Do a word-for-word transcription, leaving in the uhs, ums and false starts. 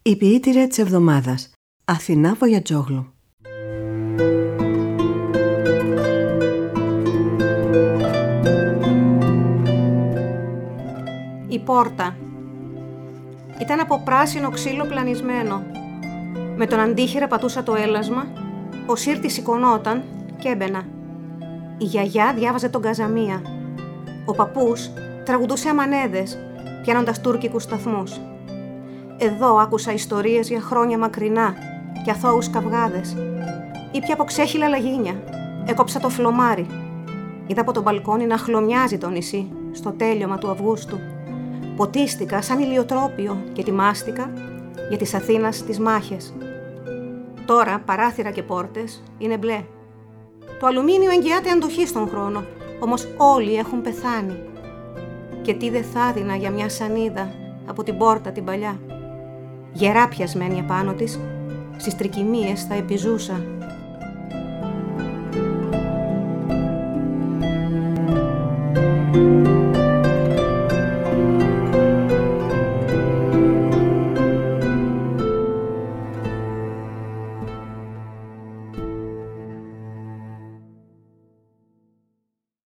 Η ποιήτρια της εβδομάδας, Αθηνά Βοιατζόγλου. Η πόρτα ήταν από πράσινο ξύλο πλανισμένο. Με τον αντίχειρα πατούσα το έλασμα, ο σύρτης σηκωνόταν και έμπαινα. Η γιαγιά διάβαζε τον Καζαμία. Ο παππούς τραγουδούσε αμανέδες, πιάνοντας τουρκικούς σταθμούς. Εδώ άκουσα ιστορίες για χρόνια μακρινά και αθώους καυγάδες. Ήπια από ξέχυλα λαγίνια, έκοψα το φλωμάρι. Είδα από το μπαλκόνι να χλωμιάζει το νησί στο τέλειωμα του Αυγούστου. Ποτίστηκα σαν ηλιοτρόπιο και ετοιμάστηκα για τις Αθήνας τις μάχες. Τώρα παράθυρα και πόρτες είναι μπλε. Το αλουμίνιο εγγυάται αντοχή στον χρόνο, όμως όλοι έχουν πεθάνει. Και τι δε θα έδινα για μια σανίδα από την πόρτα την παλιά. Γερά πιασμένη απάνω της, στις τρικυμίες θα επιζούσα